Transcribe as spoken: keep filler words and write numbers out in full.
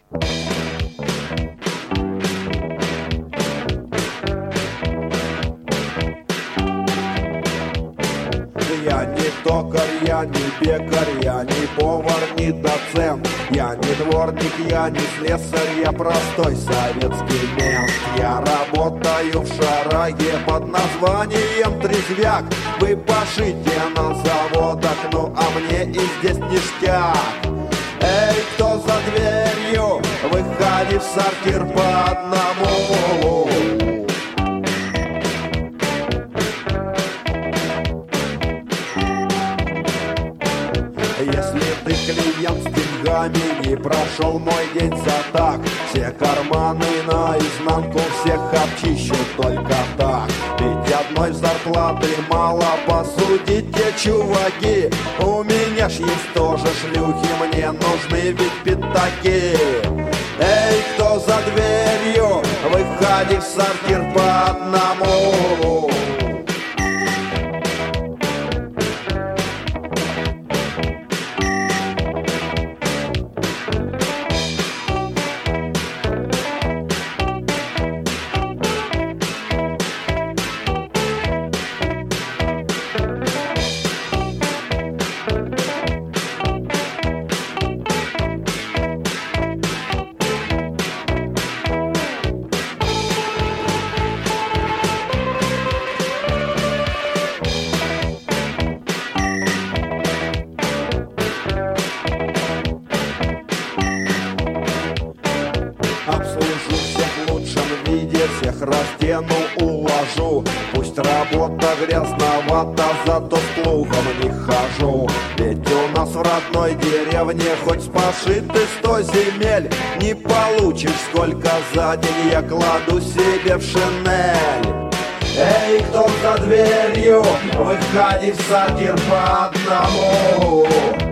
Я не токарь, я не пекарь, я не повар, не доцент. Я не дворник, я не слесарь, я простой советский мент. Я работаю в шараге под названием Трезвяк. Вы пашите на заводах, ну а мне и здесь ништяк. Эй, кто за дверью, выходи в сортир по одному. Если ты клиент с деньгами, не прошел мой день за так. Все карманы наизнанку, всех обчищу только так. Ведь одной зарплаты мало, посудите, чуваки. У меня ж есть тоже шлюхи, мне нужны ведь пятаки. Эй, кто за дверью, выходи в сортир по одному. Обслужу всех в лучшем виде, всех раздену, уложу. Пусть работа грязновата, зато с плугом не хожу. Ведь у нас в родной деревне хоть спаши ты сто земель, не получишь, сколько за день я кладу себе в шинель. Эй, кто за дверью, выходи в сортир по одному.